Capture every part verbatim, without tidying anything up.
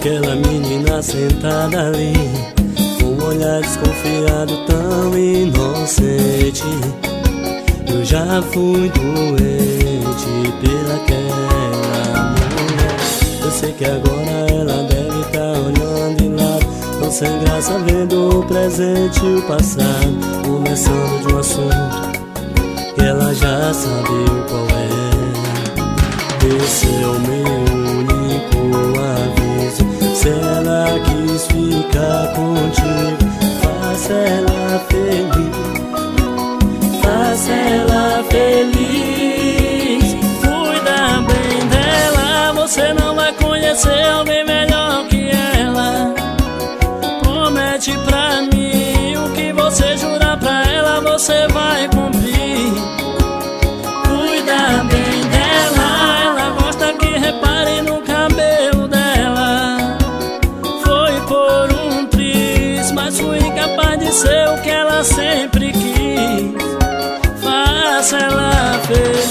aquela menina sentada ali, com um olhar desconfiado tão inocente. Eu já fui doente pelaquela mulher. Eu sei que agora ela deve estar olhando de lado, tão sem graça vendo o presente e o passado, conversando de um assunto que ela já sabe qual é. Esse é o meu único aviso: se ela quis ficar contigo, faça ela feliz, faça ela feliz. Cuida bem dela, você não vai conhecer alguém melhor que ela. Promete pra mim o que você jurar pra ela, você vai cumprir. Cuida bem dela, ela gosta que reparem no cabelo dela. Foi por um triz, mas fui incapaz de ser o que ela sempre quis. Faça ela feliz.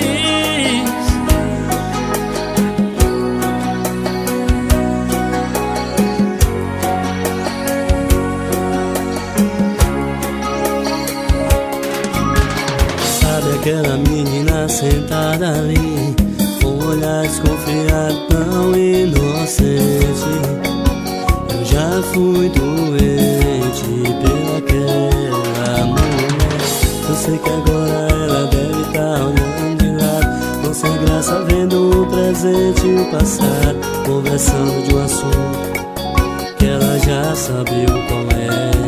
Sabe aquela menina sentada ali, com um olhar desconfiado tão inocente? Eu já fui doente pelaquela mulher. Eu sei que agora ela deve estar olhando de lado, tão sem graça vendo o presente e o passado, conversando de um assunto que ela já sabe o qual é.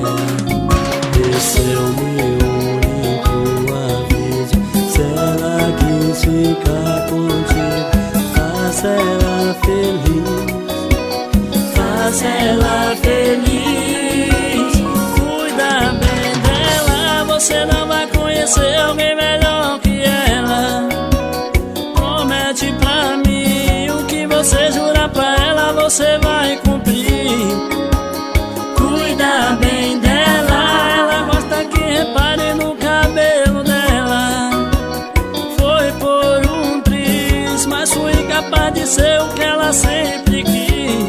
Esse é o meu único aviso: se ela quis ficar contigo, faça ela feliz, faça ela feliz. Cuida bem dela, você não vai conhecer alguém melhor que ela. Promete pra mim o que você jurar pra ela, você vai cumprir. Cuida bem dela, ela gosta que repare no cabelo dela. Foi por um triz, mas fui incapaz de ser o que ela sempre quis.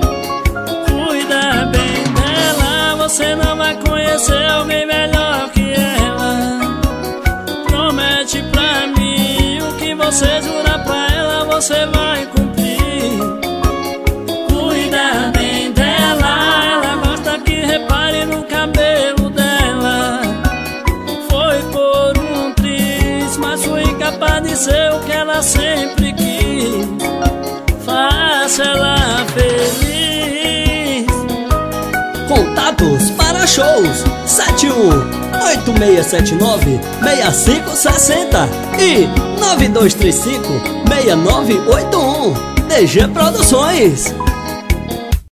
Cuida bem dela, você não vai conhecer alguém melhor que ela. Promete pra mim o que você jurar pra ela, você vai cumprir. Cuida bem dela, ela gosta que repare no cabelo dela. Foi por um triz, mas fui incapaz de ser o que ela sempre quis. Faça ela feliz. Contatos para shows: sete um oito seis sete nove seis cinco seis zero e nove dois três cinco seis nove oito um. D G Produções.